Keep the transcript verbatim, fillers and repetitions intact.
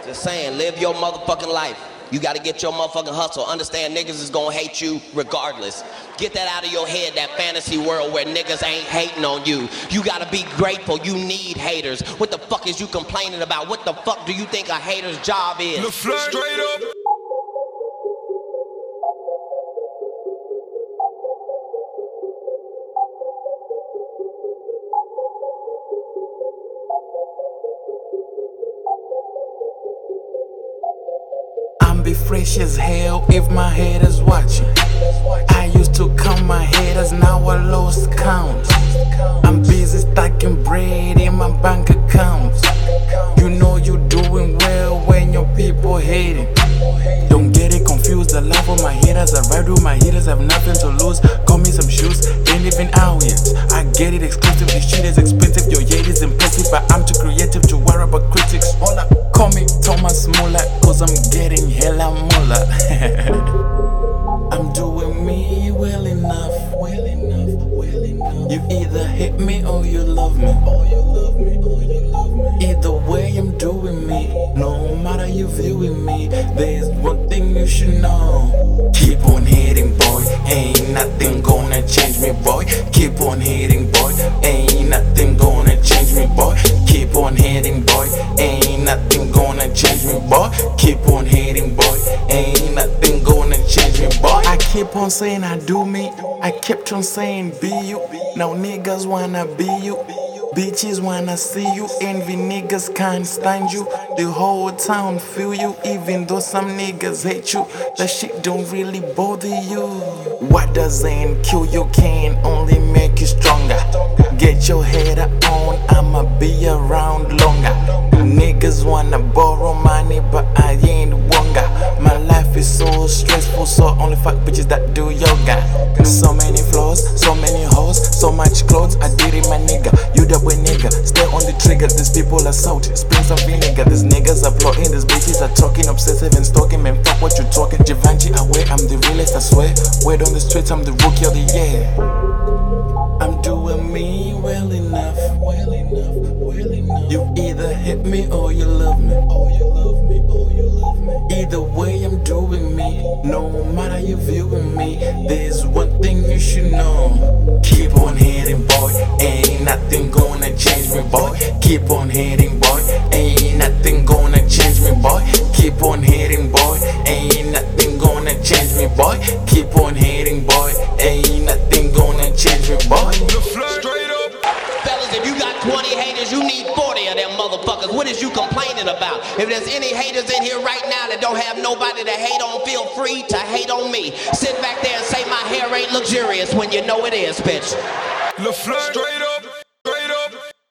Just saying, live your motherfucking life. You gotta get your motherfucking hustle. Understand niggas is gonna hate you regardless. Get that out of your head, that fantasy world where niggas ain't hating on you. You gotta be grateful. You need haters. What the fuck is you complaining about? What the fuck do you think a hater's job is? The flirt. Straight up. I'm be fresh as hell if my haters watching. I used to count my haters, now I lost count. I'm busy stacking bread in my bank account. You know you doing well when your people hating. Don't get it confused, I love all my haters, I ride with my haters, I have nothing to lose. Call me some shoes, ain't even out yet. I get it exclusive, this shit is expensive. Your hate is impressive, but I'm too creative to worry about critics. All up, call me Thomas Muller, cause I'm getting hella Muller. I'm doing me well enough, well enough, well enough. You either hate me or you love me, or you love me, or you love me. Either way I'm doing me, no matter you viewing me. There's one thing you should know. Keep on hating, boy, ain't nothing gonna change me, boy. Keep on hating, boy, ain't nothing gonna change me, boy. Keep on hating, boy, ain't nothing gonna change me, boy. Keep on hating, boy, ain't nothing gonna change me, boy. I keep on saying I do me, I kept on saying be you. Now niggas wanna be you, bitches wanna see you. Envy niggas can't stand you. The whole town feel you, even though some niggas hate you. That shit don't really bother you. What doesn't kill you can only make you stronger. Get your head on, I'ma be around longer. Niggas wanna borrow money, but I ain't wonga. My life is so stressful, so only fuck bitches that do yoga. So many flaws, so many hoes, so much clothes. I did it, my nigga. You the boy nigga, stay on the trigger. These people are salty, spring some vinegar. These niggas are plotting, these bitches are talking, obsessive and stalking. Man, fuck what you talking. Givenchy away, I'm the realest, I swear. Word on the streets, I'm the rookie of the year. I'm doing me well enough, well enough, well enough. You either hate me or you love me, or you love me, or you love me. Either way I'm doing me, no matter you viewing me. There's one thing you should know. Keep on hating, boy, ain't nothing gonna change me, boy. Keep on hating, boy, ain't nothing gonna change me, boy. Keep on hating, boy, ain't nothing gonna change me, boy. Keep on hating, boy, ain't nothing gonna change me, boy. Straight up. Fellas, if you got twenty haters, you need forty of them motherfuckers. What is you complaining about? If there's any haters in here right now that don't have nobody to hate on, feel free to hate on me. Sit back there and say my hair ain't luxurious when you know it is, bitch. Le Fleur. Straight up.